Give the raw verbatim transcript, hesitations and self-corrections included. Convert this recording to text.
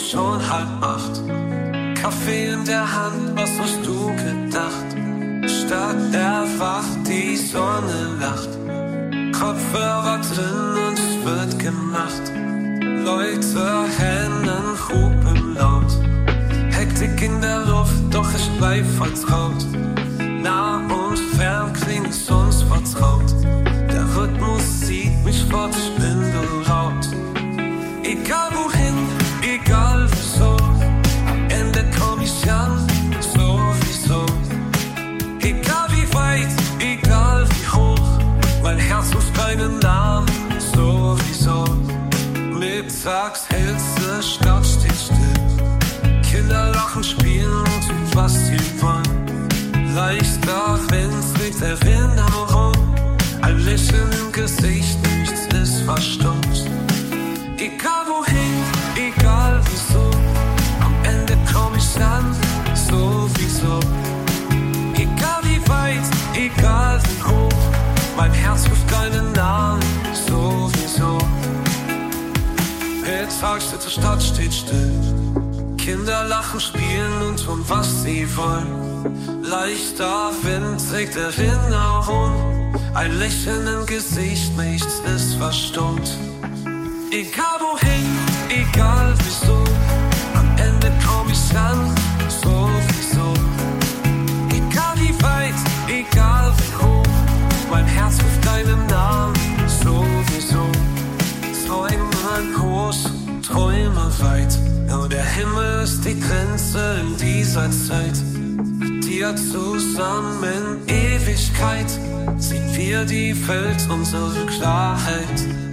schon halb acht. Kaffee in der Hand, was hast du gedacht? Stadt erwacht, die Sonne lacht. Kopfhörer drin und es wird gemacht. Leute rennen, hupen laut. Hektik in der Luft, doch ich bleib vertraut. Nah und fern klingt es uns vertraut. Der Rhythmus zieht mich fort, ich bin beraut. Egal wohin, egal wieso, am Ende komm ich an, sowieso. Egal wie weit, egal wie hoch, mein Herz ruft keinen Namen, sowieso. Mittagshitze, Stadt steht still. Kinder lachen, spielen und tun, was sie wollen. Leichter Wind trägt Erinnerung. Ein Lächeln im Gesicht, nichts ist verstummt. Egal wohin, egal wieso, am Ende komm ich an, sowieso. Egal wie weit, egal wie hoch, mein Herz ruft keinen Namen, sowieso. Mittags die Stadt steht still. Kinder lachen, spielen und tun, was sie wollen. Leichter Wind trägt Erinnerung. Ein Lächeln im Gesicht, nichts ist verstummt. Egal wohin, egal wieso, am Ende komm ich an, sowieso. Egal wie weit, egal wie hoch, mein Herz ruft deinen Namen, sowieso. Träume groß, Träume weit, nur der Himmel ist die Grenze in dieser Zeit. Mit dir zusammen in Ewigkeit sehen wir die Welt, unsere Klarheit.